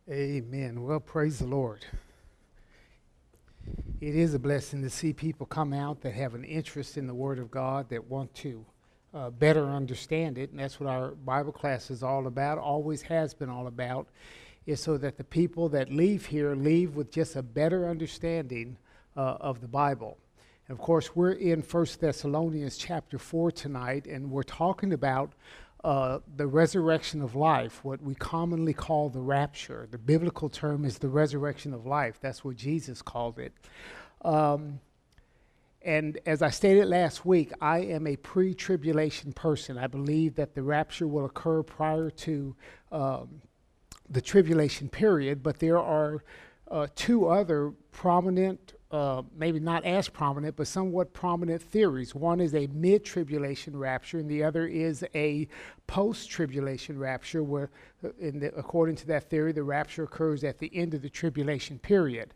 Amen. Well, praise the Lord. It is a blessing to see people come out that have an interest in the Word of God, that want to better understand it. And that's what our Bible class is all about, always has been all about, is so that the people that leave here leave with just a better understanding of the Bible. And of course, we're in 1 Thessalonians chapter 4 tonight, and we're talking about the resurrection of life, what we commonly call the rapture. The biblical term is the resurrection of life. That's what Jesus called it. And as I stated last week, I am a pre-tribulation person. I believe that the rapture will occur prior to the tribulation period, but there are two other prominent, maybe not as prominent, but somewhat prominent theories. One is a mid-tribulation rapture, and the other is a post-tribulation rapture, where, according to that theory, the rapture occurs at the end of the tribulation period.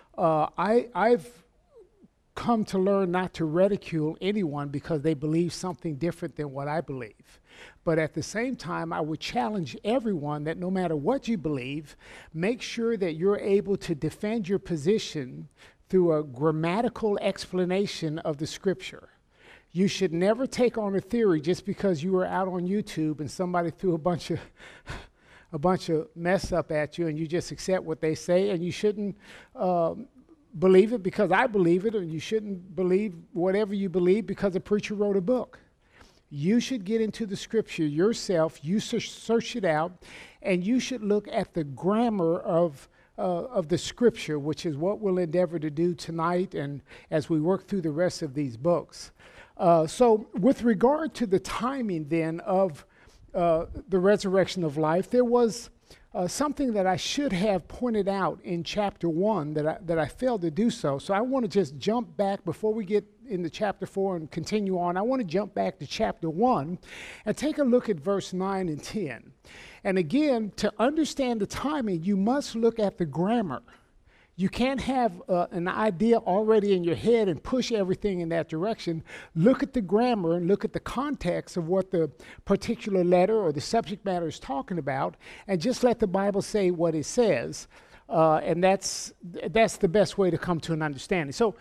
I've come to learn not to ridicule anyone because they believe something different than what I believe. But at the same time, I would challenge everyone that no matter what you believe, make sure that you're able to defend your position through a grammatical explanation of the scripture. You should never take on a theory just because you were out on YouTube and somebody threw a bunch of mess up at you and you just accept what they say, and you shouldn't believe it because I believe it, or you shouldn't believe whatever you believe because a preacher wrote a book. You should get into the scripture yourself, you search it out, and you should look at the grammar of the scripture, which is what we'll endeavor to do tonight and as we work through the rest of these books. So with regard to the timing then of the resurrection of life, there was something that I should have pointed out in chapter 1 that I failed to do so. So I want to just jump back before we get into chapter 4 and continue on. I want to jump back to chapter 1 and take a look at verse 9 and 10. And again, to understand the timing, you must look at the grammar. You can't have an idea already in your head and push everything in that direction. Look at the grammar and look at the context of what the particular letter or the subject matter is talking about, and just let the Bible say what it says. And that's the best way to come to an understanding. So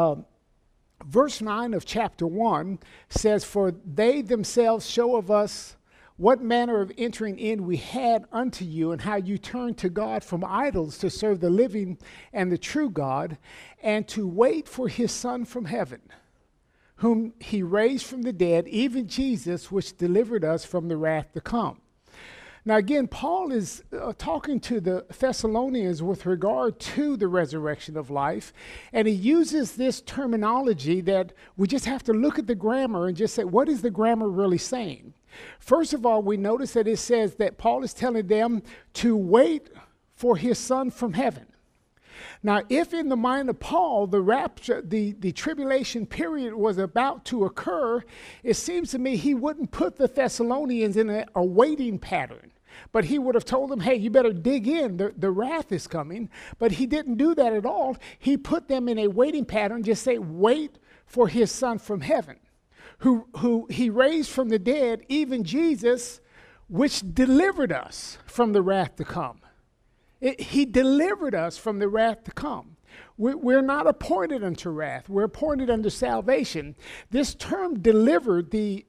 verse 9 of chapter 1 says, "For they themselves show of us what manner of entering in we had unto you, and how you turned to God from idols to serve the living and the true God, and to wait for his Son from heaven, whom he raised from the dead, even Jesus, which delivered us from the wrath to come." Now again, Paul is talking to the Thessalonians with regard to the resurrection of life, and he uses this terminology that we just have to look at the grammar and just say, what is the grammar really saying? First of all, we notice that it says that Paul is telling them to wait for his Son from heaven. Now, if in the mind of Paul, the rapture, the tribulation period was about to occur, it seems to me he wouldn't put the Thessalonians in a waiting pattern. But he would have told them, hey, you better dig in. The wrath is coming. But he didn't do that at all. He put them in a waiting pattern, just say, wait for his Son from heaven, who he raised from the dead, even Jesus, which delivered us from the wrath to come. He delivered us from the wrath to come. We're not appointed unto wrath. We're appointed unto salvation. This term delivered, the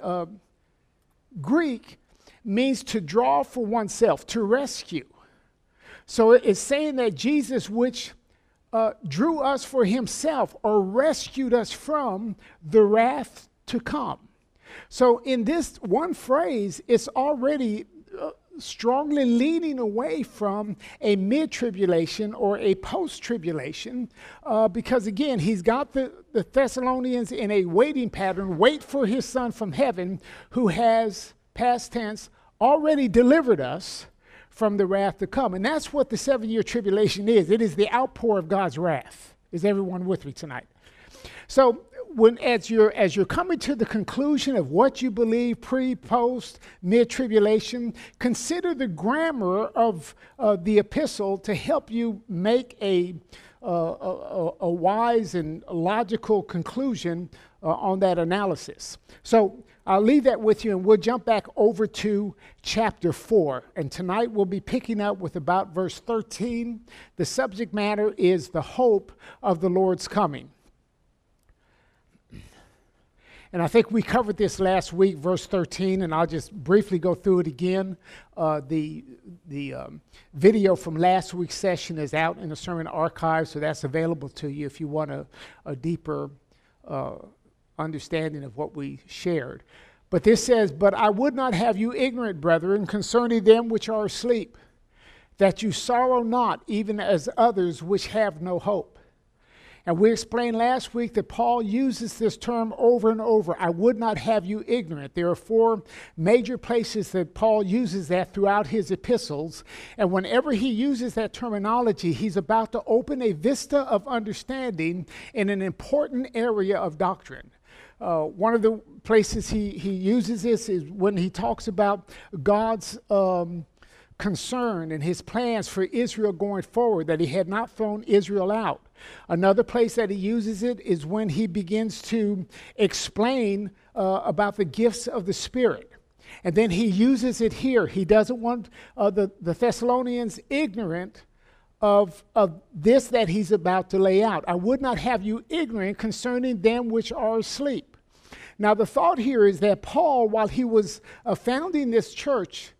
Greek, means to draw for oneself, to rescue. So it's saying that Jesus, which drew us for himself or rescued us from the wrath to come. So in this one phrase, it's already strongly leaning away from a mid-tribulation or a post-tribulation, because again, he's got the Thessalonians in a waiting pattern, wait for his Son from heaven, who has, past tense, already delivered us from the wrath to come. And that's what the 7-year tribulation is. It is the outpour of God's wrath. Is everyone with me tonight? So as you're coming to the conclusion of what you believe pre, post, mid-tribulation, consider the grammar of the epistle to help you make a wise and logical conclusion on that analysis. So I'll leave that with you, and we'll jump back over to chapter 4. And tonight we'll be picking up with about verse 13. The subject matter is the hope of the Lord's coming. And I think we covered this last week, verse 13, and I'll just briefly go through it again. The video from last week's session is out in the sermon archive, so that's available to you if you want a deeper understanding of what we shared. But this says, "But I would not have you ignorant, brethren, concerning them which are asleep, that you sorrow not, even as others which have no hope." And we explained last week that Paul uses this term over and over. I would not have you ignorant. There are 4 major places that Paul uses that throughout his epistles. And whenever he uses that terminology, he's about to open a vista of understanding in an important area of doctrine. One of the places he uses this is when he talks about God's concern and his plans for Israel going forward, that he had not thrown Israel out. Another place that he uses it is when he begins to explain about the gifts of the Spirit. And then he uses it here. He doesn't want the Thessalonians ignorant of this that he's about to lay out. I would not have you ignorant concerning them which are asleep. Now the thought here is that Paul, while he was founding this church,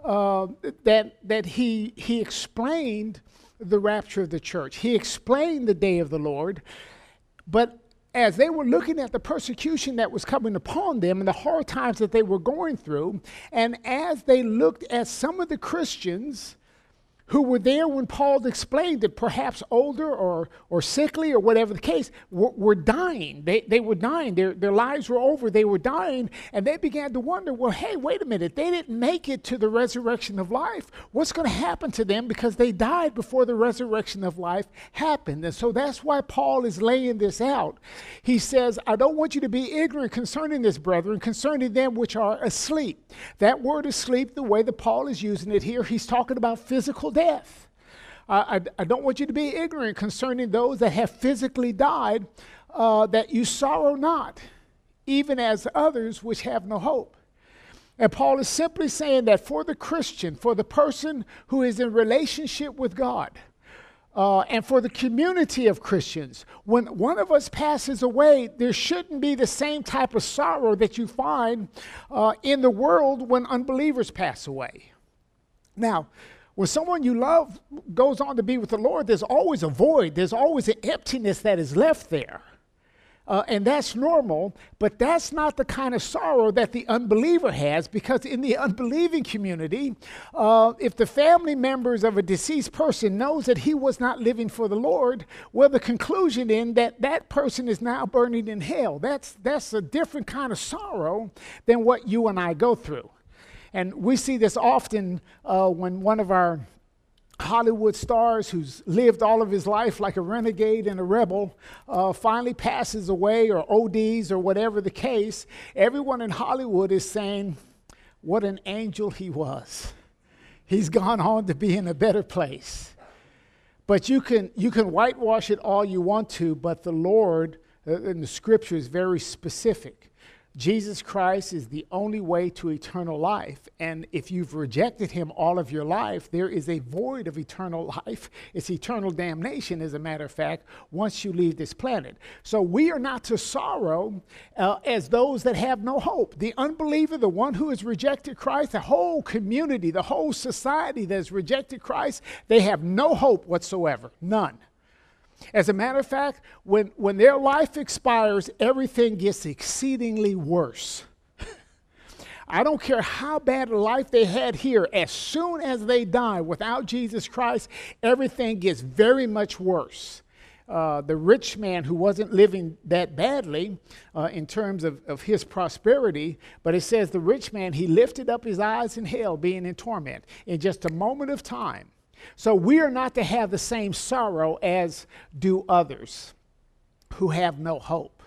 that he explained the rapture of the church. He explained the day of the Lord. But as they were looking at the persecution that was coming upon them and the hard times that they were going through, and as they looked at some of the Christians who were there when Paul explained it, perhaps older or sickly or whatever the case, were dying. They were dying. Their lives were over. They were dying. And they began to wonder, well, hey, wait a minute. They didn't make it to the resurrection of life. What's going to happen to them because they died before the resurrection of life happened? And so that's why Paul is laying this out. He says, I don't want you to be ignorant concerning this, brethren, concerning them which are asleep. That word asleep, the way that Paul is using it here, he's talking about physical death. I don't want you to be ignorant concerning those that have physically died, that you sorrow not, even as others which have no hope. And Paul is simply saying that for the Christian, for the person who is in relationship with God, and for the community of Christians, when one of us passes away, there shouldn't be the same type of sorrow that you find in the world when unbelievers pass away. Now, when someone you love goes on to be with the Lord, there's always a void. There's always an emptiness that is left there. And that's normal, but that's not the kind of sorrow that the unbeliever has, because in the unbelieving community, if the family members of a deceased person knows that he was not living for the Lord, well, the conclusion in that person is now burning in hell. That's a different kind of sorrow than what you and I go through. And we see this often when one of our Hollywood stars who's lived all of his life like a renegade and a rebel finally passes away or ODs or whatever the case. Everyone in Hollywood is saying, what an angel he was. He's gone on to be in a better place. But you can whitewash it all you want to, but the Lord in the scripture is very specific. Jesus Christ is the only way to eternal life. And if you've rejected him all of your life, there is a void of eternal life. It's eternal damnation, as a matter of fact, once you leave this planet. So we are not to sorrow as those that have no hope. The unbeliever, the one who has rejected Christ, the whole community, the whole society that has rejected Christ, they have no hope whatsoever. None. As a matter of fact, when their life expires, everything gets exceedingly worse. I don't care how bad a life they had here. As soon as they die without Jesus Christ, everything gets very much worse. The rich man who wasn't living that badly in terms of his prosperity, but it says the rich man, he lifted up his eyes in hell, being in torment in just a moment of time. So we are not to have the same sorrow as do others who have no hope.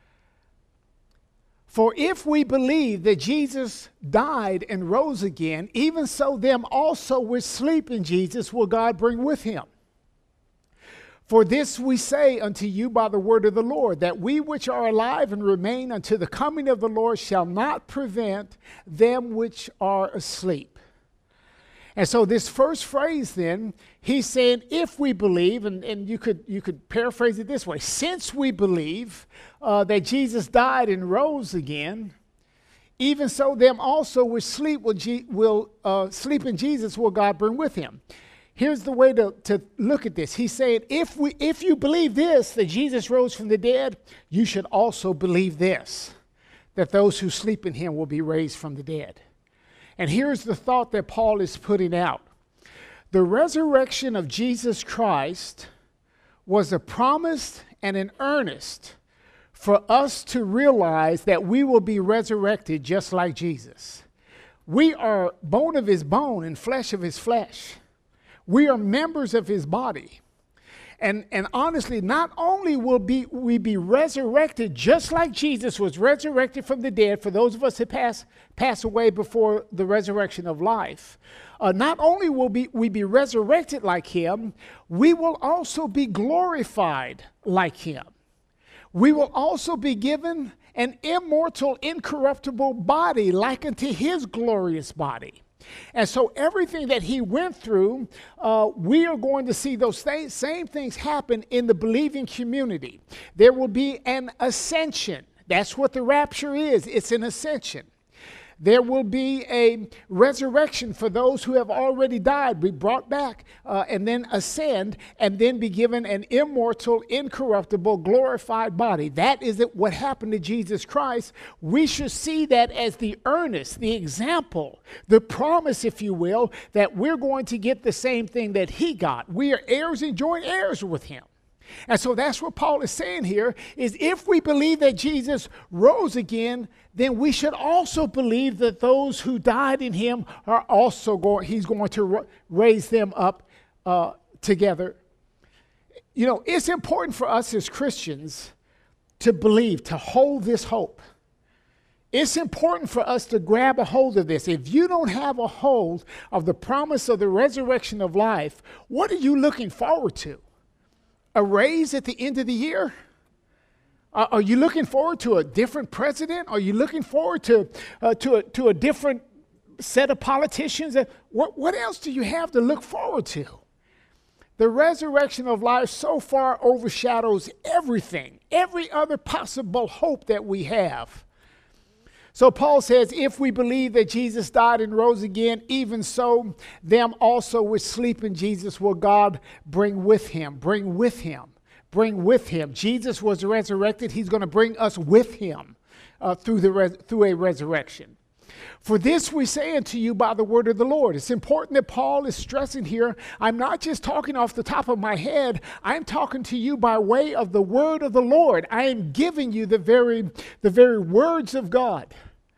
For if we believe that Jesus died and rose again, even so them also which sleep in Jesus will God bring with him. For this we say unto you by the word of the Lord, that we which are alive and remain unto the coming of the Lord shall not prevent them which are asleep. And so this first phrase then, he's saying, if we believe, and you could paraphrase it this way, since we believe that Jesus died and rose again, even so them also which sleep will sleep in Jesus will God bring with him. Here's the way to look at this. He's saying, if you believe this, that Jesus rose from the dead, you should also believe this, that those who sleep in him will be raised from the dead. And here's the thought that Paul is putting out. The resurrection of Jesus Christ was a promise and an earnest for us to realize that we will be resurrected just like Jesus. We are bone of his bone and flesh of his flesh. We are members of his body. And honestly, not only will we be resurrected just like Jesus was resurrected from the dead, for those of us that pass away before the resurrection of life, not only will we be resurrected like him, we will also be glorified like him. We will also be given an immortal, incorruptible body like unto his glorious body. And so everything that he went through, we are going to see those same things happen in the believing community. There will be an ascension. That's what the rapture is. It's an ascension. There will be a resurrection for those who have already died, be brought back and then ascend and then be given an immortal, incorruptible, glorified body. That is what happened to Jesus Christ. We should see that as the earnest, the example, the promise, if you will, that we're going to get the same thing that he got. We are heirs and joint heirs with him. And so that's what Paul is saying here, is if we believe that Jesus rose again, then we should also believe that those who died in him are also he's going to raise them up together. You know, it's important for us as Christians to believe, to hold this hope. It's important for us to grab a hold of this. If you don't have a hold of the promise of the resurrection of life, what are you looking forward to? A raise at the end of the year? Are you looking forward to a different president? Are you looking forward to a different set of politicians? What else do you have to look forward to? The resurrection of life so far overshadows everything, every other possible hope that we have. So Paul says, if we believe that Jesus died and rose again, even so, them also which sleep in Jesus will God bring with him. Bring with him. Bring with him. Jesus was resurrected. He's going to bring us with him through a resurrection. For this we say unto you by the word of the Lord. It's important that Paul is stressing here, I'm not just talking off the top of my head. I'm talking to you by way of the word of the Lord. I am giving you the very words of God.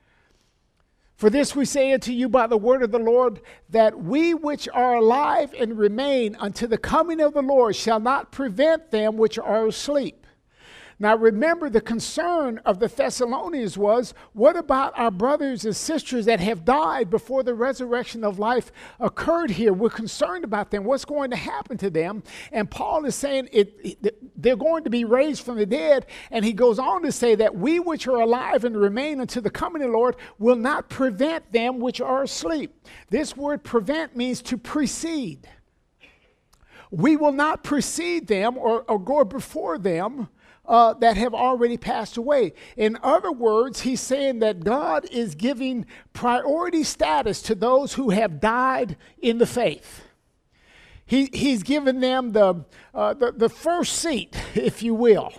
For this we say unto you by the word of the Lord, that we which are alive and remain unto the coming of the Lord shall not prevent them which are asleep. Now remember, the concern of the Thessalonians was, what about our brothers and sisters that have died before the resurrection of life occurred here? We're concerned about them. What's going to happen to them? And Paul is saying they're going to be raised from the dead. And he goes on to say that we which are alive and remain unto the coming of the Lord will not prevent them which are asleep. This word prevent means to precede. We will not precede them or go before them that have already passed away. In other words, he's saying that God is giving priority status to those who have died in the faith. He's given them the first seat, if you will.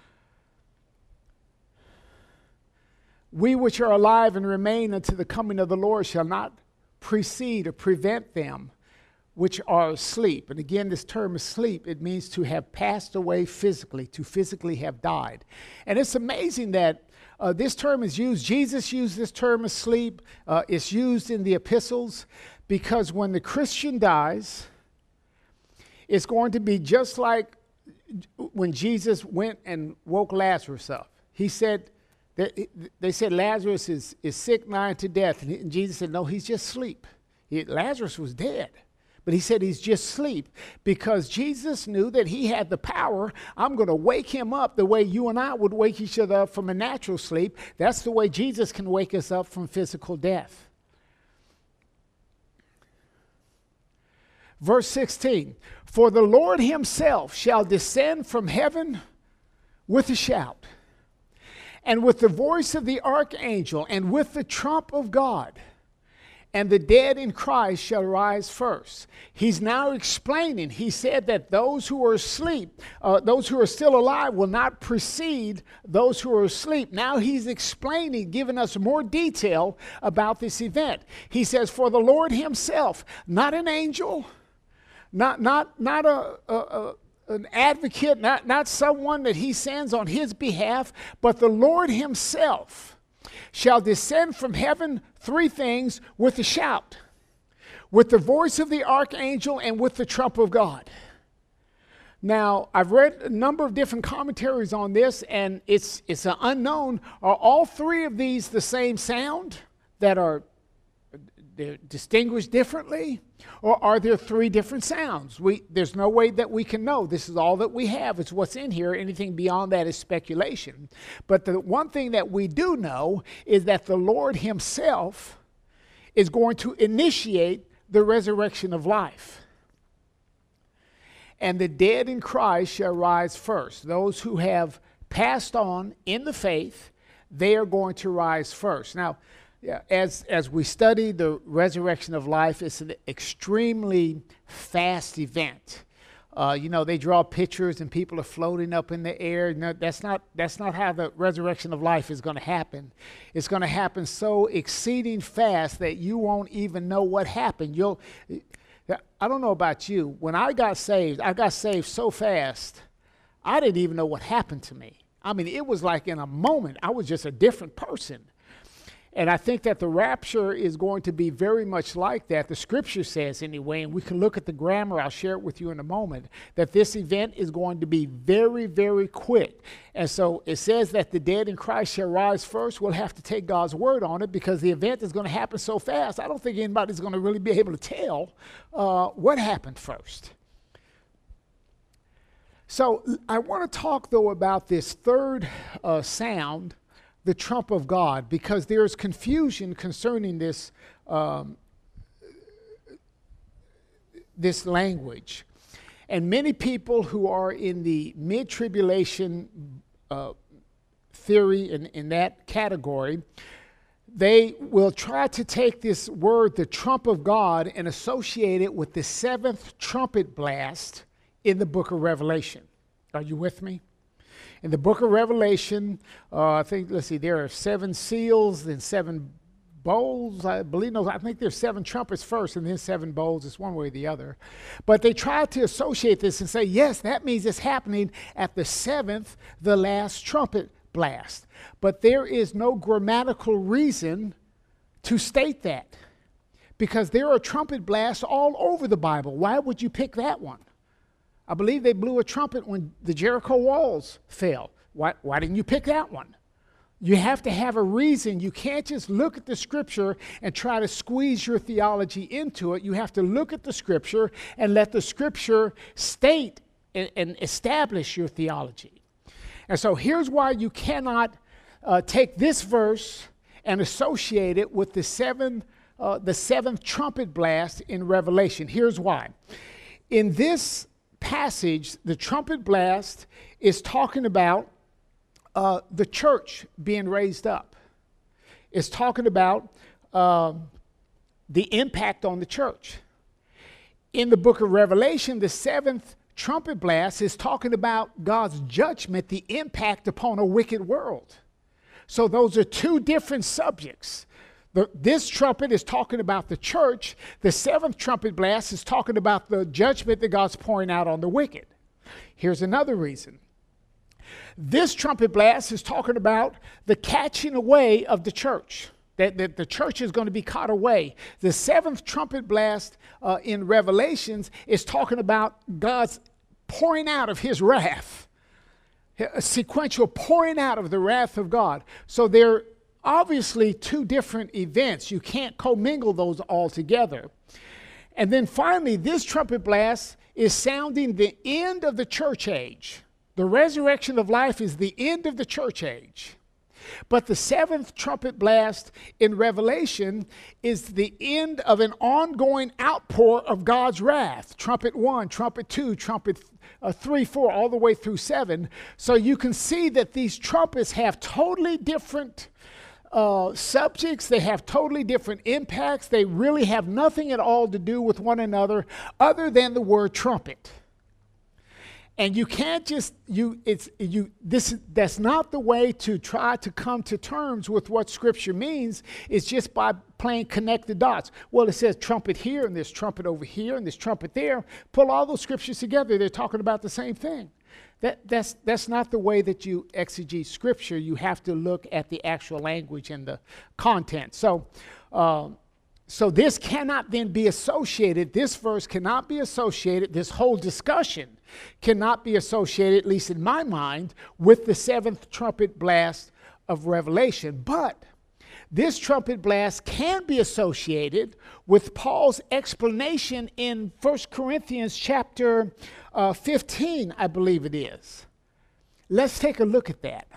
We which are alive and remain unto the coming of the Lord shall not precede or prevent them which are asleep. And again, this term asleep, it means to have passed away physically, to physically have died. And it's amazing that this term is used. Jesus used this term asleep. It's used in the epistles because when the Christian dies, it's going to be just like when Jesus went and woke Lazarus up. He said, they said Lazarus is sick, nigh to death. And Jesus said, no, he's just asleep. Lazarus was dead. but he said he's just asleep because Jesus knew that he had the power. I'm going to wake him up the way you and I would wake each other up from a natural sleep. That's the way Jesus can wake us up from physical death. Verse 16, for the Lord himself shall descend from heaven with a shout, and with the voice of the archangel, and with the trump of God, and the dead in Christ shall rise first. He's now explaining. He said that those who are asleep, those who are still alive will not precede those who are asleep. Now he's explaining, giving us more detail about this event. He says, for the Lord himself, not an angel, not an advocate, not someone that he sends on his behalf, but the Lord himself shall descend from heaven, three things, with a shout, with the voice of the archangel, and with the trump of God. Now, I've read a number of different commentaries on this, and it's an unknown. Are all three of these the same sound that are distinguished differently? Or are there three different sounds? There's no way that we can know. This is all that we have. It's what's in here. Anything beyond that is speculation. But the one thing that we do know is that the Lord himself is going to initiate the resurrection of life. And the dead in Christ shall rise first. Those who have passed on in the faith, they are going to rise first. Now, yeah, as we study the resurrection of life, it's an extremely fast event. They draw pictures and people are floating up in the air. No, that's not how the resurrection of life is going to happen. It's going to happen so exceeding fast that you won't even know what happened. I don't know about you. When I got saved so fast, I didn't even know what happened to me. I mean, it was like in a moment, I was just a different person. And I think that the rapture is going to be very much like that. The scripture says anyway, and we can look at the grammar, I'll share it with you in a moment, that this event is going to be very, very quick. And so it says that the dead in Christ shall rise first. We'll have to take God's word on it because the event is going to happen so fast. I don't think anybody's going to really be able to tell what happened first. So I want to talk, though, about this third sound, the trump of God, because there is confusion concerning this this language. And many people who are in the mid-tribulation theory in that category, they will try to take this word, the trump of God, and associate it with the seventh trumpet blast in the book of Revelation. Are you with me? In the book of Revelation, I think, there are 7 seals and 7 bowls. I think there's 7 trumpets first and then 7 bowls. It's one way or the other. But they try to associate this and say, yes, that means it's happening at the 7th, the last trumpet blast. But there is no grammatical reason to state that, because there are trumpet blasts all over the Bible. Why would you pick that one? I believe they blew a trumpet when the Jericho walls fell. Why didn't you pick that one? You have to have a reason. You can't just look at the scripture and try to squeeze your theology into it. You have to look at the scripture and let the scripture state and establish your theology. And so here's why you cannot take this verse and associate it with the seventh trumpet blast in Revelation. Here's why. In this passage, the trumpet blast is talking about the church being raised up. It's talking about the impact on the church. In the book of Revelation, the 7th trumpet blast is talking about God's judgment, the impact upon a wicked world. So those are two different subjects. This trumpet is talking about the church. The 7th trumpet blast is talking about the judgment that God's pouring out on the wicked. Here's another reason. This trumpet blast is talking about the catching away of the church, that the church is going to be caught away. The 7th trumpet blast in Revelations is talking about God's pouring out of his wrath, a sequential pouring out of the wrath of God. So they're obviously two different events. You can't commingle those all together. And then finally, this trumpet blast is sounding the end of the church age. The resurrection of life is the end of the church age. But the seventh trumpet blast in Revelation is the end of an ongoing outpour of God's wrath. Trumpet 1, trumpet 2, trumpet 3, 4, all the way through 7. So you can see that these trumpets have totally different subjects. They have totally different impacts. They really have nothing at all to do with one another other than the word trumpet. And you can't just, that's not the way to try to come to terms with what Scripture means, is just by playing connect the dots. Well, it says trumpet here, and there's trumpet over here, and there's trumpet there. Pull all those Scriptures together, they're talking about the same thing. That's not the way that you exegete Scripture. You have to look at the actual language and the content. So this cannot then be associated, this verse cannot be associated, this whole discussion cannot be associated, at least in my mind, with the seventh trumpet blast of Revelation. But this trumpet blast can be associated with Paul's explanation in 1 Corinthians chapter 15, I believe it is. Let's take a look at that.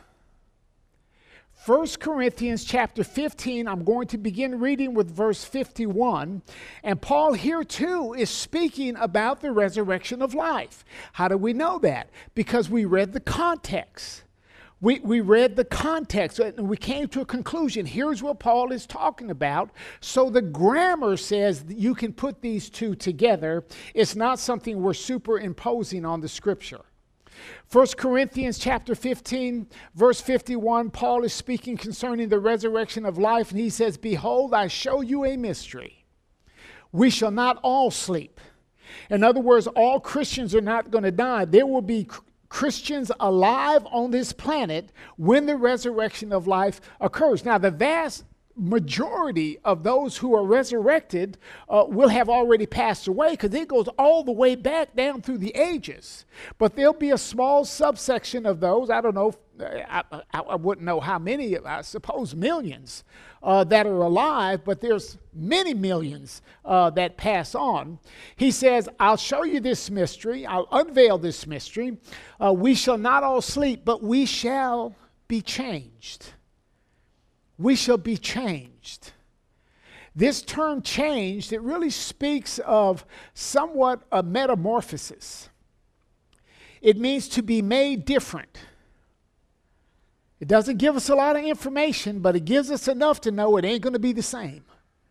1 Corinthians chapter 15, I'm going to begin reading with verse 51. And Paul here too is speaking about the resurrection of life. How do we know that? Because we read the context. We read the context and we came to a conclusion. Here's what Paul is talking about. So the grammar says that you can put these two together. It's not something we're superimposing on the Scripture. 1 Corinthians chapter 15, verse 51, Paul is speaking concerning the resurrection of life, and he says, "Behold, I show you a mystery. We shall not all sleep." In other words, all Christians are not going to die. There will be Christians alive on this planet when the resurrection of life occurs. Now, the vast majority of those who are resurrected will have already passed away, because it goes all the way back down through the ages. But there'll be a small subsection of those, I don't know, I wouldn't know how many, I suppose millions that are alive, but there's many millions that pass on. He says, "I'll show you this mystery, I'll unveil this mystery. We shall not all sleep, but we shall be changed." We shall be changed. This term changed, it really speaks of somewhat a metamorphosis. It means to be made different. It doesn't give us a lot of information, but it gives us enough to know it ain't going to be the same.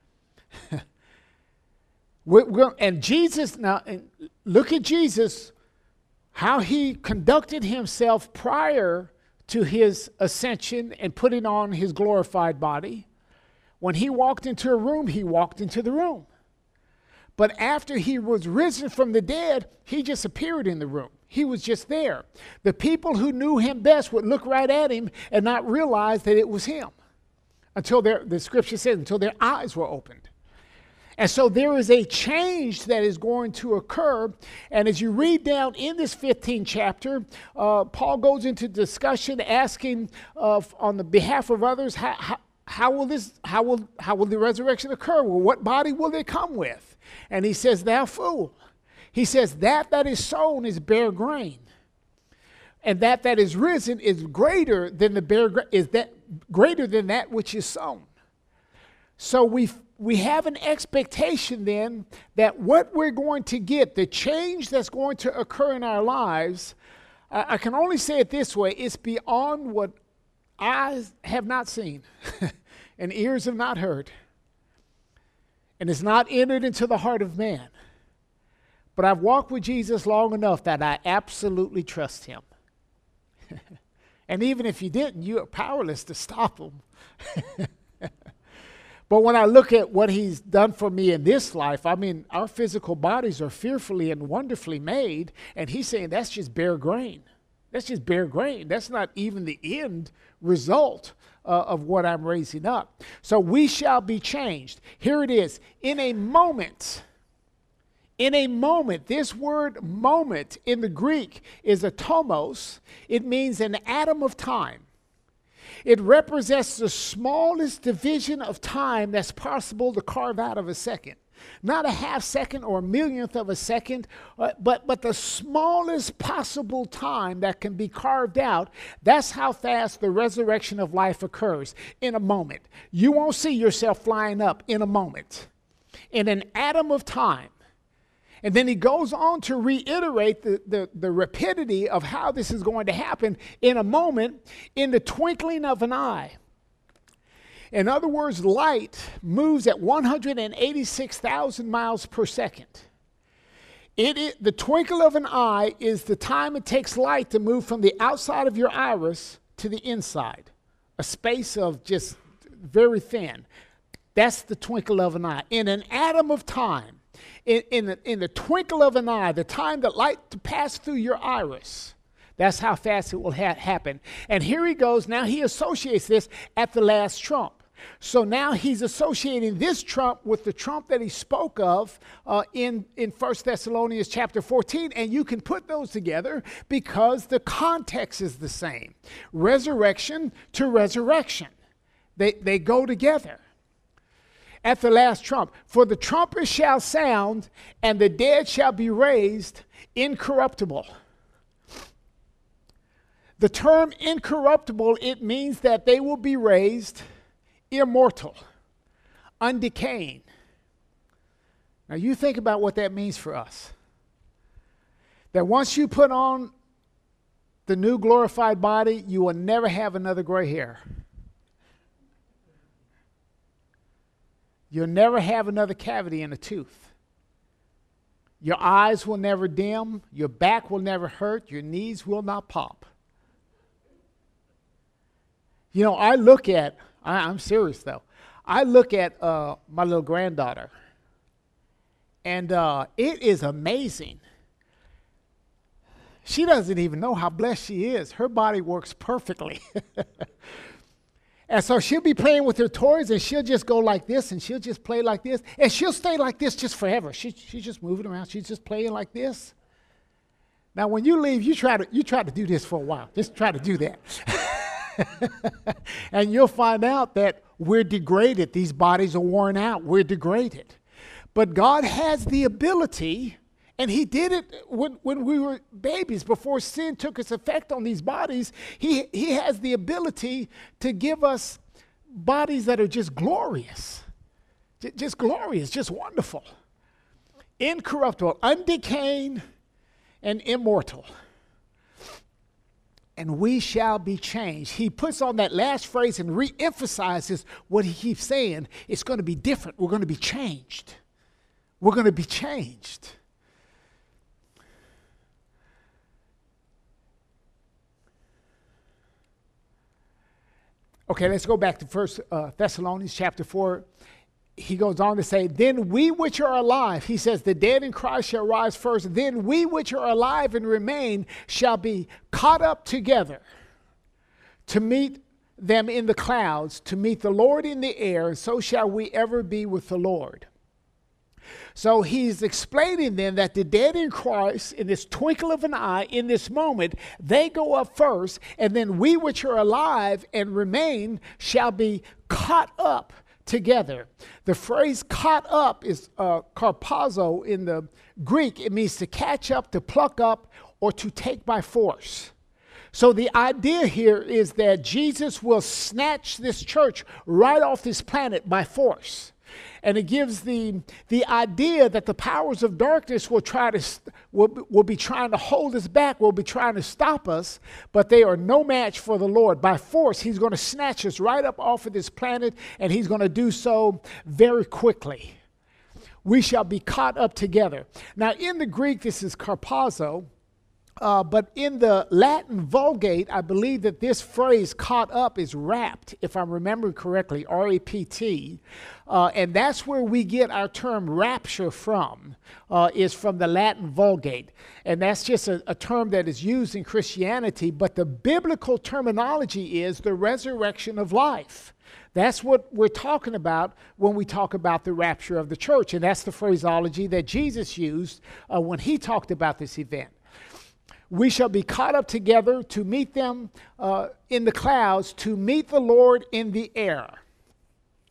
And Jesus, now look at Jesus, how he conducted himself prior to his ascension and putting on his glorified body. When he walked into a room, he walked into the room. But after he was risen from the dead, he just appeared in the room. He was just there. The people who knew him best would look right at him and not realize that it was him, until the Scripture says, until their eyes were opened. And so there is a change that is going to occur. And as you read down in this 15th chapter, Paul goes into discussion asking on the behalf of others, how will the resurrection occur? Well, what body will they come with? And he says, "Thou fool." He says, that is sown is bare grain. And that is risen is greater than greater than that which is sown. So we have an expectation then that what we're going to get, the change that's going to occur in our lives, I can only say it this way, it's beyond what eyes have not seen and ears have not heard. And it's not entered into the heart of man. But I've walked with Jesus long enough that I absolutely trust him. And even if you didn't, you are powerless to stop him. But when I look at what he's done for me in this life, I mean, our physical bodies are fearfully and wonderfully made. And he's saying that's just bare grain. That's just bare grain. That's not even the end result of what I'm raising up. So we shall be changed. Here it is. In a moment. In a moment. This word moment in the Greek is atomos. It means an atom of time. It represents the smallest division of time that's possible to carve out of a second. Not a half second or a millionth of a second, but the smallest possible time that can be carved out. That's how fast the resurrection of life occurs, in a moment. You won't see yourself flying up in a moment, in an atom of time. And then he goes on to reiterate the rapidity of how this is going to happen in a moment, in the twinkling of an eye. In other words, light moves at 186,000 miles per second. The twinkle of an eye is the time it takes light to move from the outside of your iris to the inside, a space of just very thin. That's the twinkle of an eye. In an atom of time, in the twinkle of an eye, the time that light to pass through your iris, that's how fast it will happen. And here he goes. Now he associates this at the last trump. So now he's associating this trump with the trump that he spoke of in 1 Thessalonians chapter 14. And you can put those together because the context is the same. Resurrection to resurrection. They go together. At the last trump, for the trumpet shall sound, and the dead shall be raised incorruptible. The term incorruptible, it means that they will be raised immortal, undecaying. Now you think about what that means for us. That once you put on the new glorified body, you will never have another gray hair. You'll never have another cavity in a tooth. Your eyes will never dim. Your back will never hurt. Your knees will not pop. You know, I'm serious though. I look at my little granddaughter, and it is amazing. She doesn't even know how blessed she is. Her body works perfectly. And so she'll be playing with her toys, and she'll just go like this, and she'll just play like this, and she'll stay like this just forever. She's just moving around. She's just playing like this. Now, when you leave, you try to do this for a while. Just try to do that. And you'll find out that we're degraded. These bodies are worn out. We're degraded. But God has the ability, and he did it when we were babies, before sin took its effect on these bodies. He has the ability to give us bodies that are just glorious. Just glorious, just wonderful. Incorruptible, undecaying, and immortal. And we shall be changed. He puts on that last phrase and re-emphasizes what he keeps saying. It's going to be different. We're going to be changed. We're going to be changed. Okay, let's go back to 1 Thessalonians chapter 4. He goes on to say, then we which are alive, he says, the dead in Christ shall rise first. Then we which are alive and remain shall be caught up together to meet them in the clouds, to meet the Lord in the air, and so shall we ever be with the Lord. So he's explaining then that the dead in Christ, in this twinkle of an eye, in this moment, they go up first, and then we which are alive and remain shall be caught up together. The phrase caught up is karpazo in the Greek. It means to catch up, to pluck up, or to take by force. So the idea here is that Jesus will snatch this church right off this planet by force. And it gives the idea that the powers of darkness will be trying to hold us back, will be trying to stop us, but they are no match for the Lord. By force, he's going to snatch us right up off of this planet, and he's going to do so very quickly. We shall be caught up together. Now, in the Greek, this is karpazo. But in the Latin Vulgate, I believe that this phrase caught up is rapt, if I'm remembering correctly, R-A-P-T. And that's where we get our term rapture from, is from the Latin Vulgate. And that's just a term that is used in Christianity. But the biblical terminology is the resurrection of life. That's what we're talking about when we talk about the rapture of the church. And that's the phraseology that Jesus used when he talked about this event. We shall be caught up together to meet them in the clouds, to meet the Lord in the air.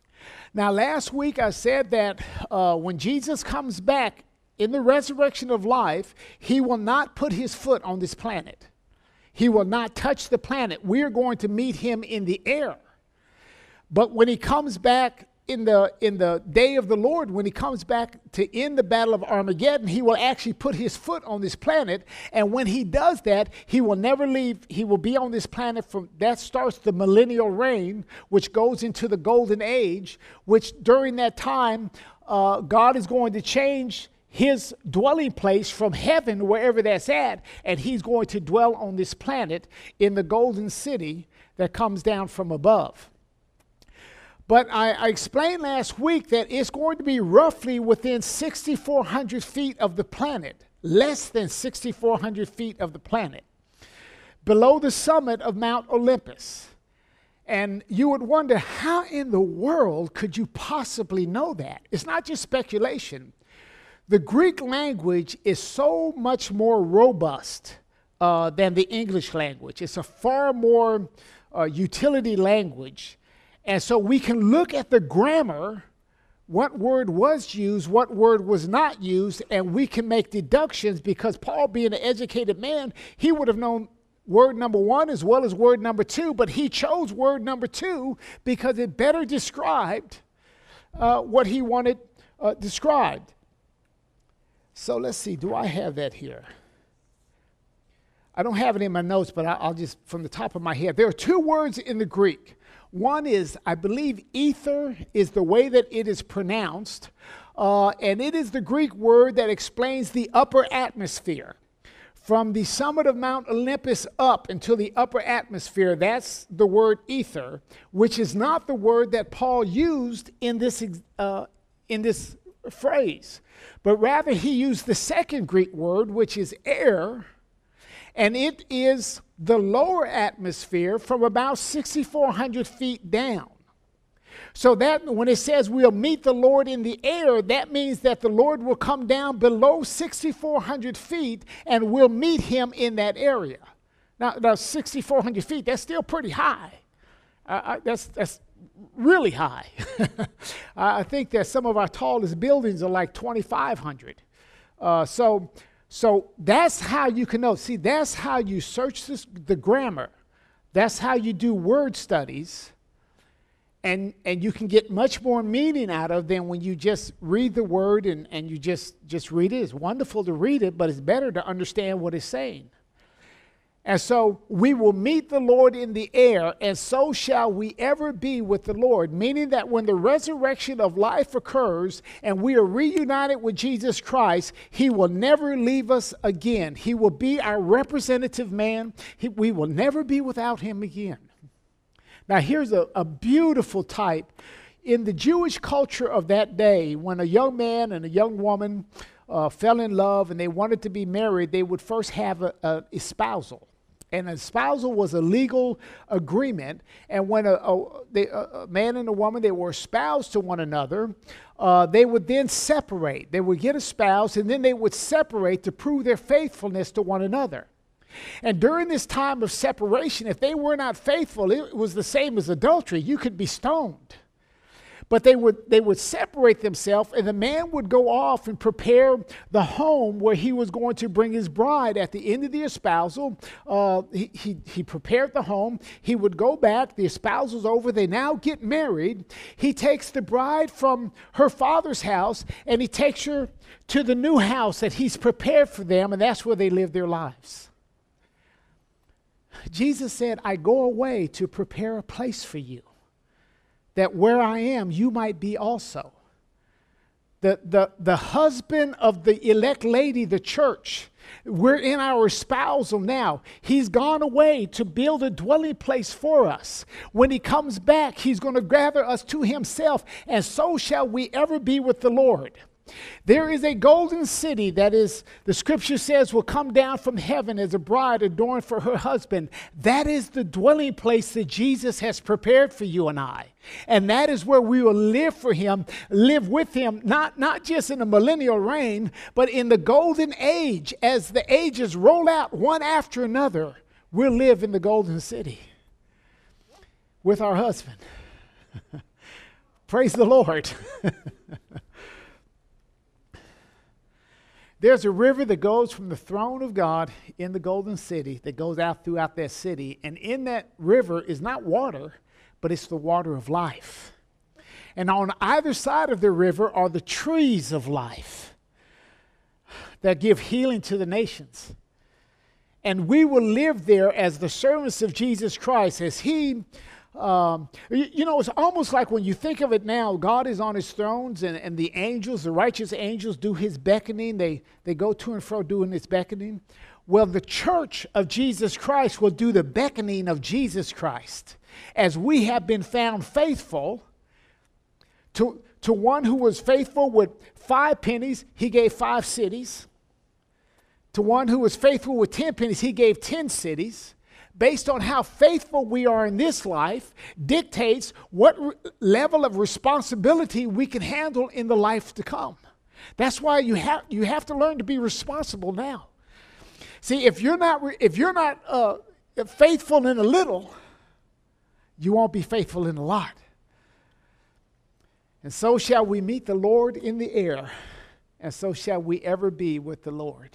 Now, last week I said that when Jesus comes back in the resurrection of life, he will not put his foot on this planet. He will not touch the planet. We are going to meet him in the air. But when he comes back in the day of the Lord, when he comes back to end the battle of Armageddon, he will actually put his foot on this planet. And when he does that, he will never leave. He will be on this planet that starts the millennial reign, which goes into the golden age, which during that time, God is going to change his dwelling place from heaven, wherever that's at, and he's going to dwell on this planet in the golden city that comes down from above. But I explained last week that it's going to be roughly within 6,400 feet of the planet, less than 6,400 feet of the planet, below the summit of Mount Olympus. And you would wonder, how in the world could you possibly know that? It's not just speculation. The Greek language is so much more robust than the English language. It's a far more utility language. And so we can look at the grammar, what word was used, what word was not used, and we can make deductions because Paul, being an educated man, he would have known word number one as well as word number two, but he chose word number two because it better described what he wanted described. So let's see, do I have that here? I don't have it in my notes, but I'll just, from the top of my head. There are two words in the Greek. One is, I believe, ether is the way that it is pronounced, and it is the Greek word that explains the upper atmosphere. From the summit of Mount Olympus up until the upper atmosphere, that's the word ether, which is not the word that Paul used in this phrase, but rather he used the second Greek word, which is air, and it is the lower atmosphere from about 6,400 feet down. So that when it says we'll meet the Lord in the air, that means that the Lord will come down below 6,400 feet and we'll meet him in that area. Now 6,400 feet, that's still pretty high. That's really high. I think that some of our tallest buildings are like 2,500. So that's how you can know. See, that's how you search the grammar. That's how you do word studies. And you can get much more meaning out of than when you just read the word and you just read it. It's wonderful to read it, but it's better to understand what it's saying. And so we will meet the Lord in the air, and so shall we ever be with the Lord, meaning that when the resurrection of life occurs and we are reunited with Jesus Christ, he will never leave us again. He will be our representative man. We will never be without him again. Now, here's a beautiful type. In the Jewish culture of that day, when a young man and a young woman fell in love and they wanted to be married, they would first have an espousal. And an espousal was a legal agreement. And when a man and a woman, they were espoused to one another, they would then separate. They would get espoused, and then they would separate to prove their faithfulness to one another. And during this time of separation, if they were not faithful, it was the same as adultery. You could be stoned. But they would separate themselves, and the man would go off and prepare the home where he was going to bring his bride. At the end of the espousal, he prepared the home. He would go back. The espousal's over. They now get married. He takes the bride from her father's house, and he takes her to the new house that he's prepared for them, and that's where they live their lives. Jesus said, I go away to prepare a place for you, that where I am, you might be also. The husband of the elect lady, the church, we're in our espousal now. He's gone away to build a dwelling place for us. When he comes back, he's going to gather us to himself, and so shall we ever be with the Lord. There is a golden city that is, the scripture says, will come down from heaven as a bride adorned for her husband. That is the dwelling place that Jesus has prepared for you and I. And that is where we will live for him, live with him, not just in the millennial reign, but in the golden age. As the ages roll out one after another, we'll live in the golden city with our husband. Praise the Lord. There's a river that goes from the throne of God in the golden city that goes out throughout that city. And in that river is not water, but it's the water of life. And on either side of the river are the trees of life that give healing to the nations. And we will live there as the servants of Jesus Christ, as he, it's almost like when you think of it now, God is on his thrones and the angels, the righteous angels do his beckoning. They go to and fro doing his beckoning. Well, the church of Jesus Christ will do the beckoning of Jesus Christ. As we have been found faithful to one who was faithful with 5 pennies, he gave 5 cities. To one who was faithful with 10 pennies, he gave 10 cities. Based on how faithful we are in this life, dictates what level of responsibility we can handle in the life to come. That's why you have to learn to be responsible now. See, if you're not faithful in a little, you won't be faithful in a lot. And so shall we meet the Lord in the air, and so shall we ever be with the Lord.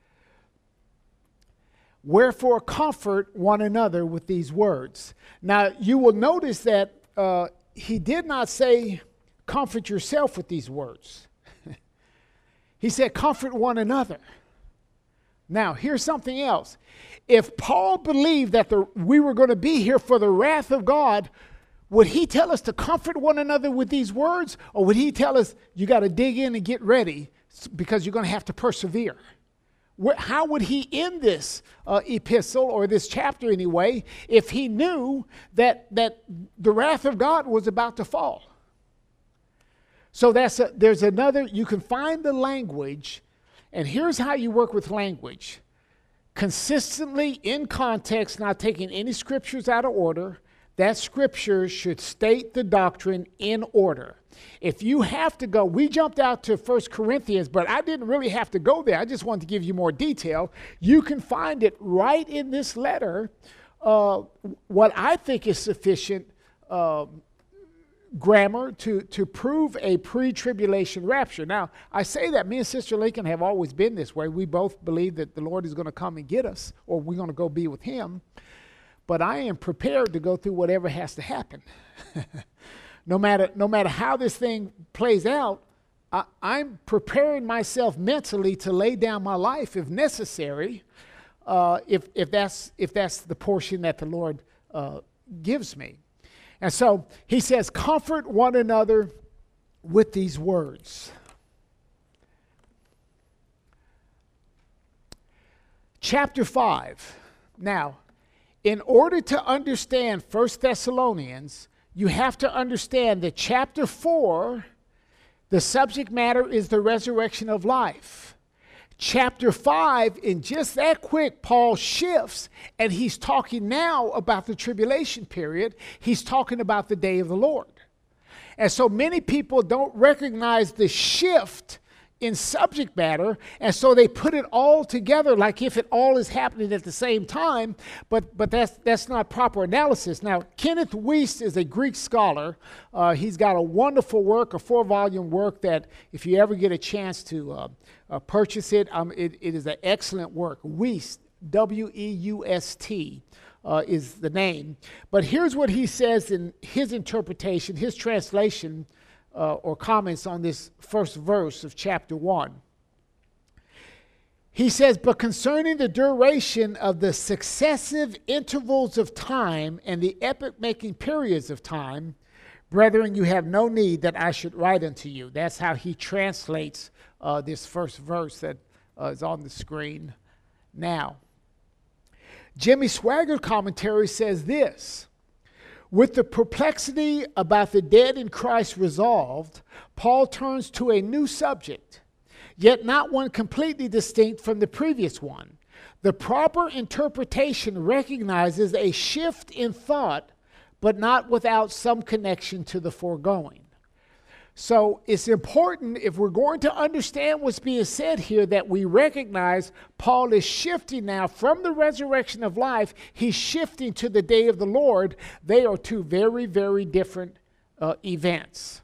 Wherefore comfort one another with these words. Now you will notice that he did not say comfort yourself with these words. He said comfort one another. Now here's something else. If Paul believed that we were going to be here for the wrath of God, would he tell us to comfort one another with these words? Or would he tell us you got to dig in and get ready because you're going to have to persevere? How would he end this epistle, or this chapter anyway, if he knew that the wrath of God was about to fall? So there's another, you can find the language, and here's how you work with language. Consistently, in context, not taking any scriptures out of order, that scripture should state the doctrine in order. If you have to go, we jumped out to 1 Corinthians, but I didn't really have to go there. I just wanted to give you more detail. You can find it right in this letter, what I think is sufficient grammar to prove a pre-tribulation rapture. Now, I say that me and Sister Lincoln have always been this way. We both believe that the Lord is going to come and get us, or we're going to go be with him. But I am prepared to go through whatever has to happen. No matter how this thing plays out, I'm preparing myself mentally to lay down my life if necessary, if that's the portion that the Lord gives me. And so he says, comfort one another with these words. Chapter 5. Now, in order to understand 1 Thessalonians, you have to understand that chapter 4, the subject matter is the resurrection of life. Chapter 5, in just that quick, Paul shifts, and he's talking now about the tribulation period. He's talking about the day of the Lord. And so many people don't recognize the shift in subject matter, and so they put it all together like if it all is happening at the same time, but that's not proper analysis. Now, Kenneth Wuest is a Greek scholar. He's got a wonderful work, a 4-volume work that if you ever get a chance to purchase it, it is an excellent work. Wuest, W-E-U-S-T. Is the name. But here's what he says in his interpretation, his translation, or comments on this first verse of chapter 1. He says, but concerning the duration of the successive intervals of time and the epoch-making periods of time, brethren, you have no need that I should write unto you. That's how he translates this first verse that is on the screen now. Jimmy Swaggart commentary says this: with the perplexity about the dead in Christ resolved, Paul turns to a new subject, yet not one completely distinct from the previous one. The proper interpretation recognizes a shift in thought, but not without some connection to the foregoing. So it's important, if we're going to understand what's being said here, that we recognize Paul is shifting now from the resurrection of life. He's shifting to the day of the Lord. They are two very, very different events.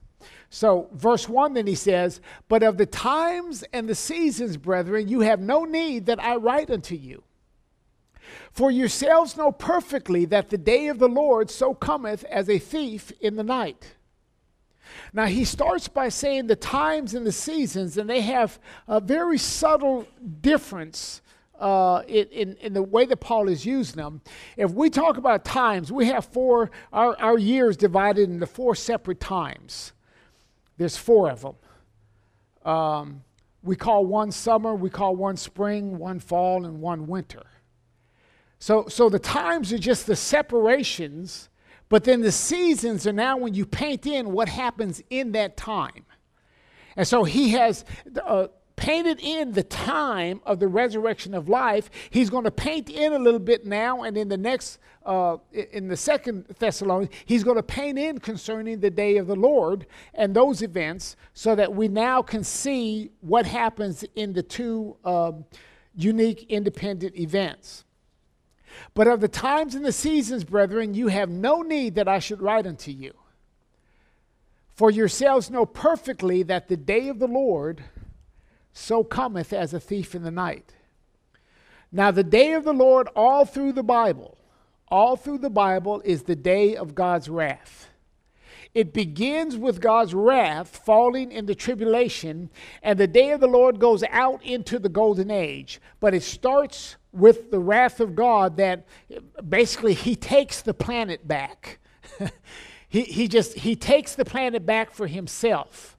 So verse 1 then he says, but of the times and the seasons, brethren, you have no need that I write unto you. For yourselves know perfectly that the day of the Lord so cometh as a thief in the night. Now he starts by saying the times and the seasons, and they have a very subtle difference in the way that Paul is using them. If we talk about times, we have our years divided into 4 separate times. There's 4 of them. We call one summer, we call one spring, one fall, and one winter. So the times are just the separations, but then the seasons are now when you paint in what happens in that time. And so he has painted in the time of the resurrection of life. He's going to paint in a little bit now, and in the next, in the 2 Thessalonians, he's going to paint in concerning the day of the Lord and those events, so that we now can see what happens in the 2 unique independent events. But of the times and the seasons, brethren, you have no need that I should write unto you. For yourselves know perfectly that the day of the Lord so cometh as a thief in the night. Now the day of the Lord all through the Bible is the day of God's wrath. It begins with God's wrath falling in the tribulation, and the day of the Lord goes out into the golden age. But it starts with the wrath of God, that basically he takes the planet back. he takes the planet back for himself.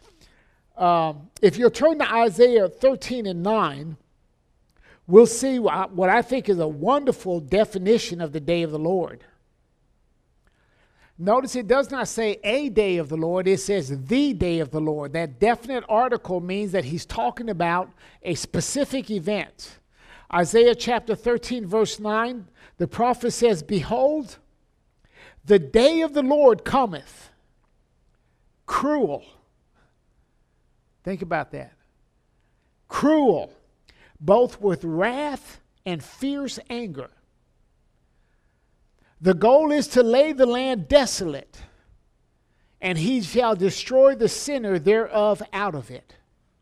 If you'll turn to Isaiah 13 and 9, we'll see what I think is a wonderful definition of the day of the Lord. Notice it does not say a day of the Lord, it says the day of the Lord. That definite article means that he's talking about a specific event. Isaiah chapter 13, verse 9, the prophet says, behold, the day of the Lord cometh, cruel. Think about that. Cruel, both with wrath and fierce anger. The goal is to lay the land desolate, and he shall destroy the sinner thereof out of it.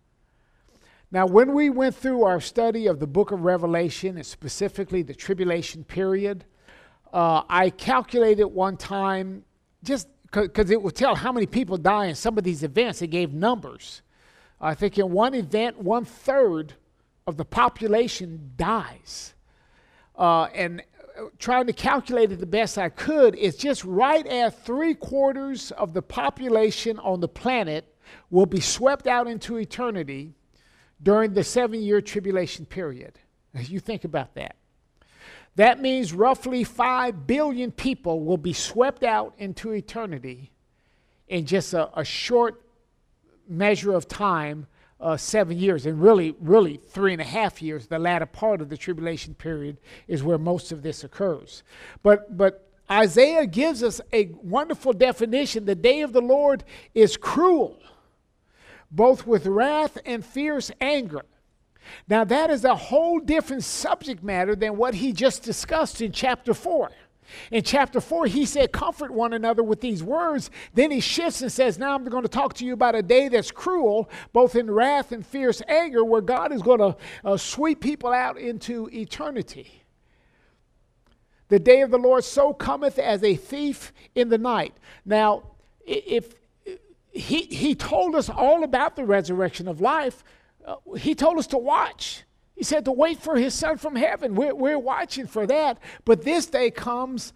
Now, when we went through our study of the book of Revelation, and specifically the tribulation period, I calculated one time, just because it would tell how many people die in some of these events. It gave numbers. I think in one event, 1/3 of the population dies. And trying to calculate it the best I could, it's just right at 3/4 of the population on the planet will be swept out into eternity during the 7-year tribulation period. As you think about that. That means roughly 5 billion people will be swept out into eternity in just a short measure of time, 7 years, and really 3.5 years. The latter part of the tribulation period is where most of this occurs. But Isaiah gives us a wonderful definition. The day of the Lord is cruel, both with wrath and fierce anger. Now that is a whole different subject matter than what he just discussed in chapter 4. In chapter 4, he said, comfort one another with these words. Then he shifts and says, now I'm going to talk to you about a day that's cruel, both in wrath and fierce anger, where God is going to sweep people out into eternity. The day of the Lord so cometh as a thief in the night. Now, if he told us all about the resurrection of life, he told us to watch. He said to wait for his son from heaven. We're watching for that. But this day comes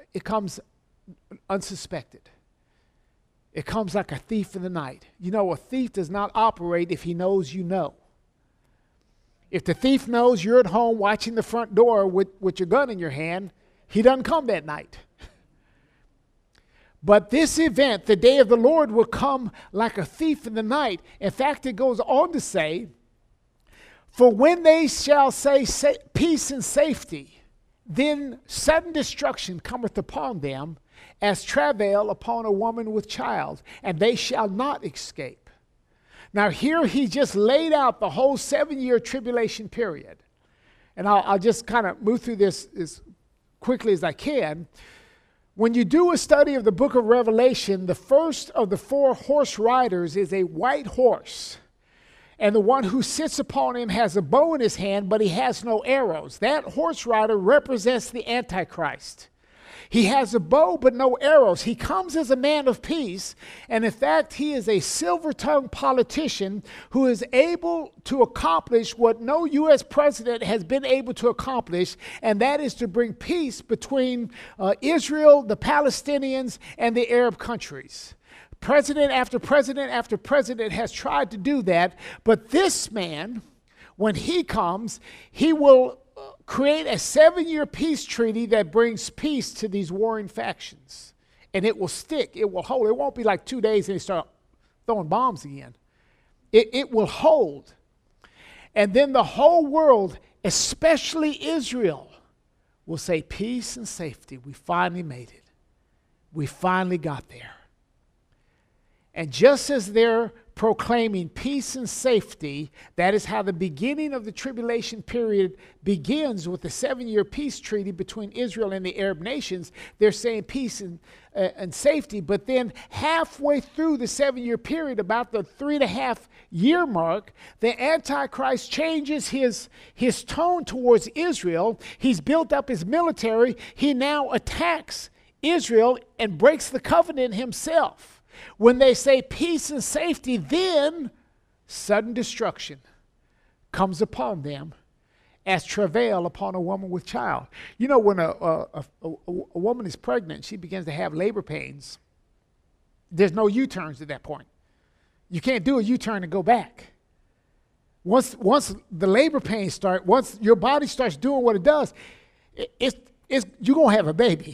unsuspected. It comes like a thief in the night. You know, a thief does not operate if he knows you know. If the thief knows you're at home watching the front door with your gun in your hand, he doesn't come that night. But this event, the day of the Lord, will come like a thief in the night. In fact, it goes on to say, for when they shall say peace and safety, then sudden destruction cometh upon them, as travail upon a woman with child, and they shall not escape. Now here he just laid out the whole 7-year tribulation period. And I'll just kind of move through this as quickly as I can. When you do a study of the book of Revelation, the first of the 4 horse riders is a white horse. And the one who sits upon him has a bow in his hand, but he has no arrows. That horse rider represents the Antichrist. He has a bow, but no arrows. He comes as a man of peace. And in fact, he is a silver-tongued politician who is able to accomplish what no U.S. president has been able to accomplish, and that is to bring peace between Israel, the Palestinians, and the Arab countries. President after president after president has tried to do that, but this man, when he comes, he will create a 7-year peace treaty that brings peace to these warring factions. And it will stick, it will hold. It won't be like 2 days and they start throwing bombs again. It will hold. And then the whole world, especially Israel, will say peace and safety. We finally made it. We finally got there. And just as they're proclaiming peace and safety, that is how the beginning of the tribulation period begins with the 7-year peace treaty between Israel and the Arab nations. They're saying peace and safety, but then halfway through the 7-year period, about the 3.5-year mark, the Antichrist changes his tone towards Israel. He's built up his military. He now attacks Israel and breaks the covenant himself. When they say peace and safety, then sudden destruction comes upon them as travail upon a woman with child. You know, when a woman is pregnant, she begins to have labor pains. There's no U-turns at that point. You can't do a U-turn and go back. Once the labor pains start, once your body starts doing what it does, you're going to have a baby.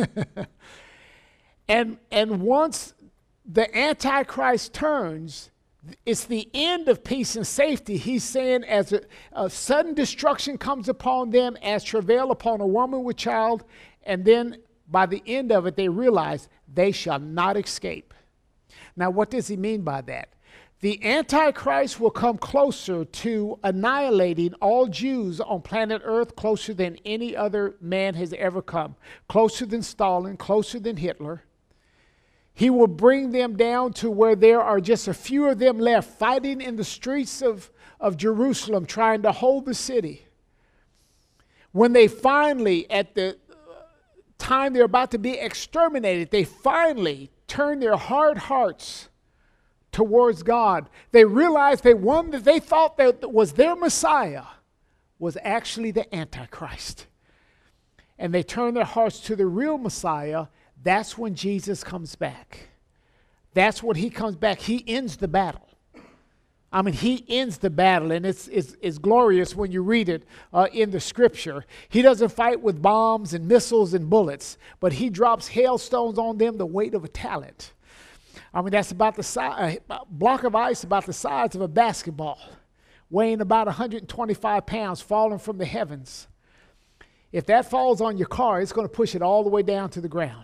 And once the Antichrist turns, it's the end of peace and safety. He's saying as a sudden destruction comes upon them as travail upon a woman with child, and then by the end of it, they realize they shall not escape. Now, what does he mean by that? The Antichrist will come closer to annihilating all Jews on planet Earth, closer than any other man has ever come, closer than Stalin, closer than Hitler. He will bring them down to where there are just a few of them left fighting in the streets of Jerusalem, trying to hold the city. When they finally, at the time they're about to be exterminated, they finally turn their hard hearts towards God. They realize the one that they thought that was their Messiah was actually the Antichrist. And they turn their hearts to the real Messiah. That's when Jesus comes back. That's when he comes back. He ends the battle. I mean, he ends the battle, and it's glorious when you read it in the scripture. He doesn't fight with bombs and missiles and bullets, but he drops hailstones on them the weight of a talent. I mean, that's about the size, a block of ice about the size of a basketball, weighing about 125 pounds, falling from the heavens. If that falls on your car, it's going to push it all the way down to the ground.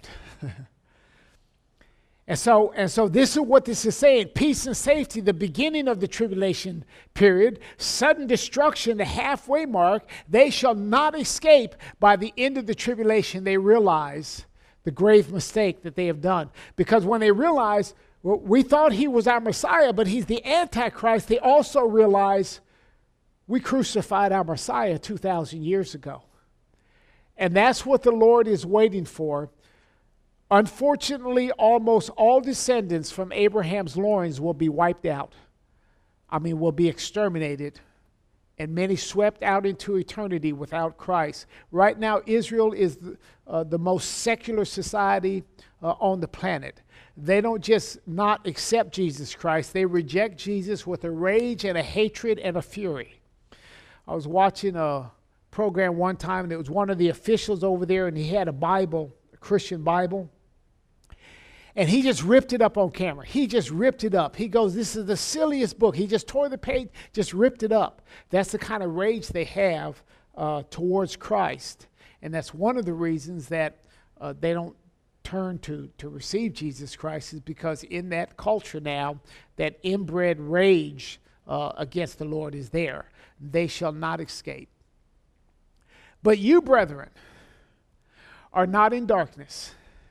And so this is what this is saying. Peace and safety, the beginning of the tribulation period. Sudden destruction, the halfway mark. They shall not escape. By the end of the tribulation, they realize the grave mistake that they have done. Because when they realize, well, we thought he was our Messiah, but he's the Antichrist, they also realize we crucified our Messiah 2,000 years ago. And that's what the Lord is waiting for. Unfortunately, almost all descendants from Abraham's loins will be wiped out. I mean, will be exterminated. And many swept out into eternity without Christ. Right now, Israel is the most secular society on the planet. They don't just not accept Jesus Christ. They reject Jesus with a rage and a hatred and a fury. I was watching a program one time, and it was one of the officials over there, and he had a Bible, a Christian Bible. And he just ripped it up on camera. He just ripped it up. He goes, this is the silliest book. He just tore the page, just ripped it up. That's the kind of rage they have towards Christ. And that's one of the reasons that they don't turn to receive Jesus Christ, is because in that culture now, that inbred rage against the Lord is there. They shall not escape. But you, brethren, are not in darkness.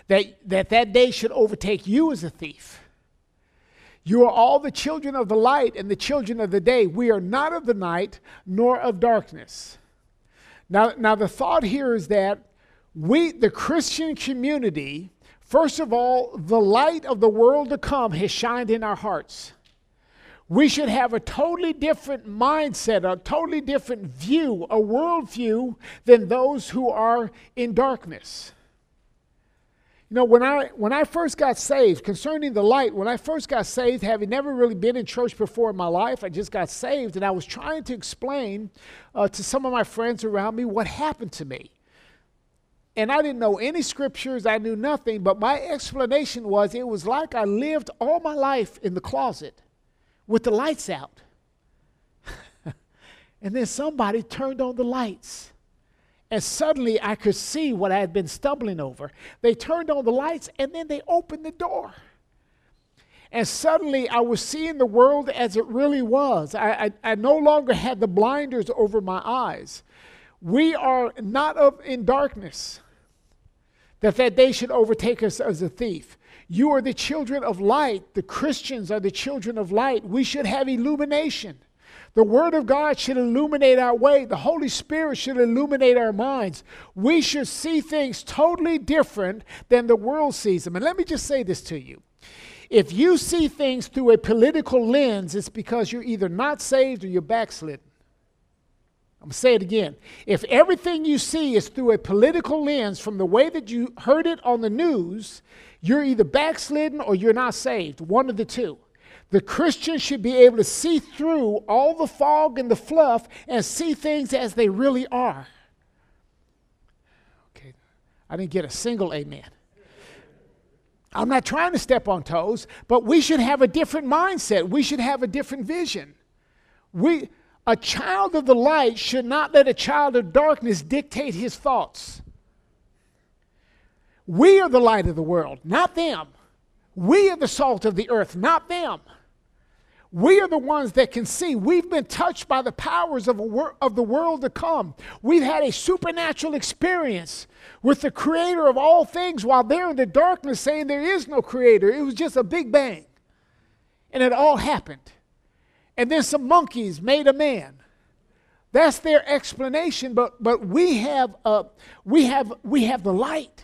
that day should overtake you as a thief. You are all the children of the light and the children of the day. We are not of the night nor of darkness. Now the thought here is that we, the Christian community, first of all, the light of the world to come has shined in our hearts. We should have a totally different mindset, a totally different view, a worldview than those who are in darkness. You know, when I first got saved, concerning the light, when I first got saved, having never really been in church before in my life, I just got saved, and I was trying to explain to some of my friends around me what happened to me. And I didn't know any scriptures, I knew nothing, but my explanation was it was like I lived all my life in the closet with the lights out. And then somebody turned on the lights. And suddenly I could see what I had been stumbling over. They turned on the lights and then they opened the door. And suddenly I was seeing the world as it really was. I no longer had the blinders over my eyes. We are not in darkness, that day should overtake us as a thief. You are the children of light. The Christians are the children of light. We should have illumination. The Word of God should illuminate our way. The Holy Spirit should illuminate our minds. We should see things totally different than the world sees them. And let me just say this to you. If you see things through a political lens, it's because you're either not saved or you're backslidden. I'm going to say it again. If everything you see is through a political lens from the way that you heard it on the news, you're either backslidden or you're not saved. One of the two. The Christian should be able to see through all the fog and the fluff and see things as they really are. Okay, I didn't get a single amen. I'm not trying to step on toes, but we should have a different mindset. We should have a different vision. A child of the light should not let a child of darkness dictate his thoughts. We are the light of the world, not them. We are the salt of the earth, not them. We are the ones that can see. We've been touched by the powers of the world to come. We've had a supernatural experience with the creator of all things while they're in the darkness saying there is no creator. It was just a big bang. And it all happened. And then some monkeys made a man. That's their explanation, but we have the light.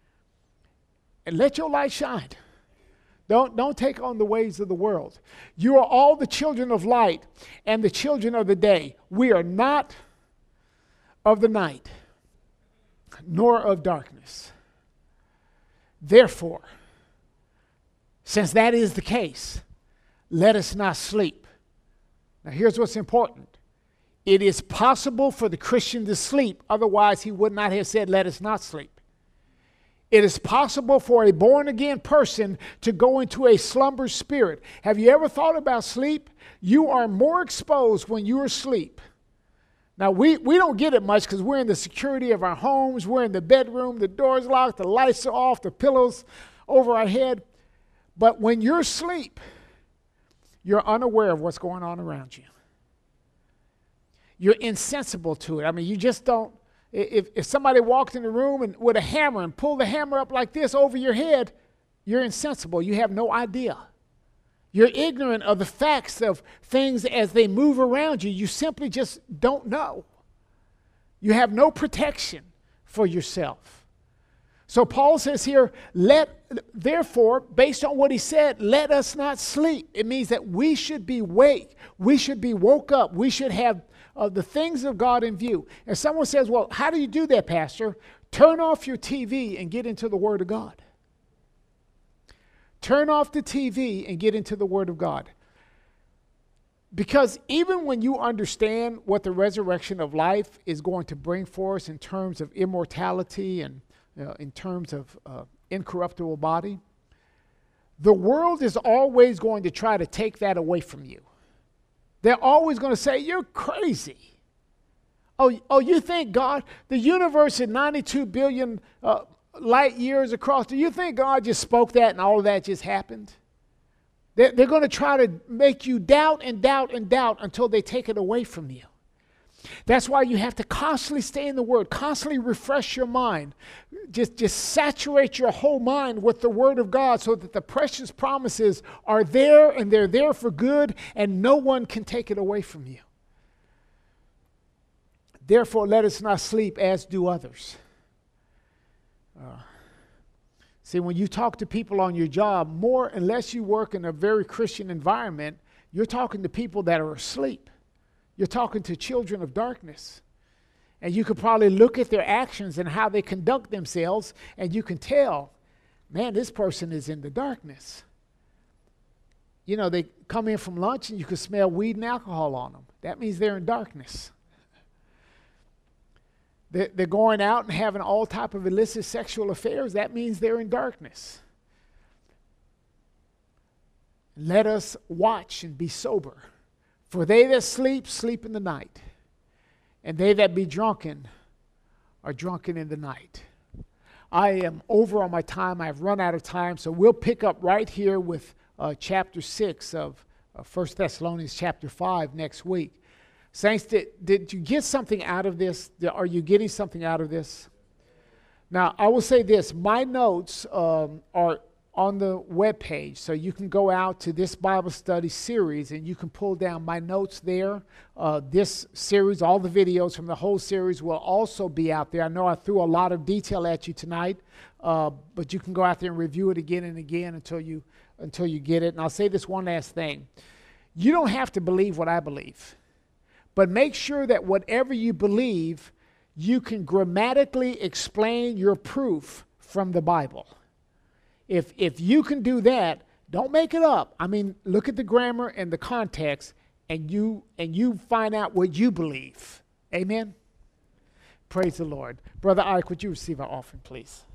And let your light shine. Don't take on the ways of the world. You are all the children of light and the children of the day. We are not of the night, nor of darkness. Therefore, since that is the case, let us not sleep. Now here's what's important. It is possible for the Christian to sleep, otherwise he would not have said, let us not sleep. It is possible for a born-again person to go into a slumber spirit. Have you ever thought about sleep? You are more exposed when you're asleep. Now, we don't get it much because we're in the security of our homes. We're in the bedroom. The door's locked. The lights are off. The pillows over our head. But when you're asleep, you're unaware of what's going on around you. You're insensible to it. I mean, you just don't. If somebody walked in the room and with a hammer and pulled the hammer up like this over your head, you're insensible. You have no idea. You're ignorant of the facts of things as they move around you. You simply just don't know. You have no protection for yourself. So Paul says here, therefore, based on what he said, let us not sleep. It means that we should be awake. We should be woke up. We should have the things of God in view. And someone says, well, how do you do that, Pastor? Turn off your TV and get into the Word of God. Turn off the TV and get into the Word of God. Because even when you understand what the resurrection of life is going to bring for us in terms of immortality and in terms of incorruptible body, the world is always going to try to take that away from you. They're always going to say, you're crazy. Oh, you think God, the universe is 92 billion light years across. Do you think God just spoke that and all of that just happened? They're going to try to make you doubt and doubt and doubt until they take it away from you. That's why you have to constantly stay in the Word, constantly refresh your mind. Just saturate your whole mind with the Word of God so that the precious promises are there and they're there for good and no one can take it away from you. Therefore, let us not sleep as do others. See, when you talk to people on your job, unless you work in a very Christian environment, you're talking to people that are asleep. You're talking to children of darkness. And you could probably look at their actions and how they conduct themselves, and you can tell, man, this person is in the darkness. You know, they come in from lunch and you can smell weed and alcohol on them. That means they're in darkness. They're going out and having all type of illicit sexual affairs. That means they're in darkness. Let us watch and be sober. For they that sleep, sleep in the night. And they that be drunken are drunken in the night. I am over on my time. I've run out of time. So we'll pick up right here with chapter 6 of 1 Thessalonians chapter 5 next week. Saints, did you get something out of this? Are you getting something out of this? Now, I will say this. My notes are on the webpage, so you can go out to this Bible study series and you can pull down my notes there. This series, all the videos from the whole series will also be out there. I know I threw a lot of detail at you tonight, but you can go out there and review it again and again until you get it. And I'll say this one last thing. You don't have to believe what I believe. But make sure that whatever you believe, you can grammatically explain your proof from the Bible. If you can do that, don't make it up. I mean, look at the grammar and the context, and you find out what you believe. Amen? Praise the Lord. Brother Ike, would you receive our offering, please?